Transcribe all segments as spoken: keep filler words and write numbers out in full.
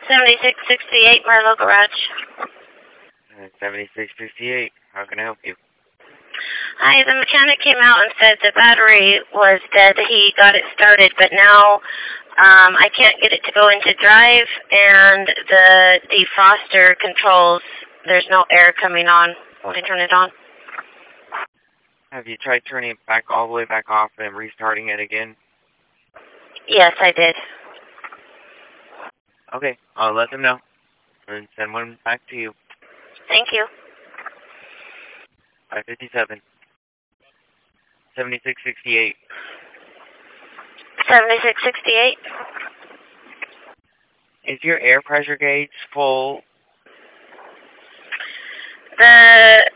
seventy-six sixty-eight Marlow Garage. seventy-six sixty-eight. How can I help you? Hi, the mechanic came out and said the battery was dead. He got it started, but now um, I can't get it to go into drive, and the defroster controls, there's no air coming on when I turn it on. Have you tried turning it back all the way back off and restarting it again? Yes, I did. Okay, I'll let them know and send one back to you. Thank you. five fifty-seven. seventy-six sixty-eight. seventy-six sixty-eight. Is your air pressure gauge full? The...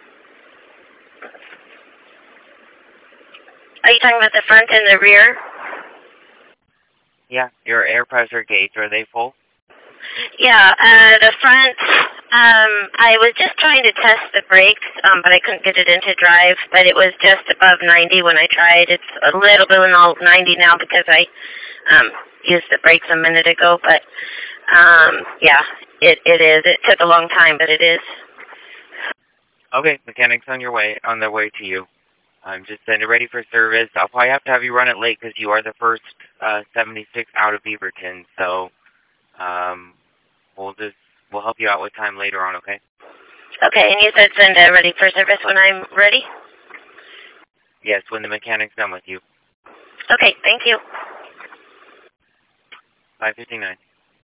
Are you talking about the front and the rear? Yeah, your air pressure gauge, are they full? Yeah, uh, the front, um, I was just trying to test the brakes, um, but I couldn't get it into drive, but it was just above ninety when I tried. It's a little bit below ninety now because I um, used the brakes a minute ago, but um, yeah, it, it is. It took a long time, but it is. Okay, mechanics on your way, on their way to you. I'm just send it ready for service. I'll probably have to have you run it late because you are the first uh, seventy-six out of Beaverton, so um, we'll just we'll help you out with time later on, okay? Okay, and you said send it ready for service when I'm ready? Yes, when the mechanic's done with you. Okay, thank you. five fifty-nine.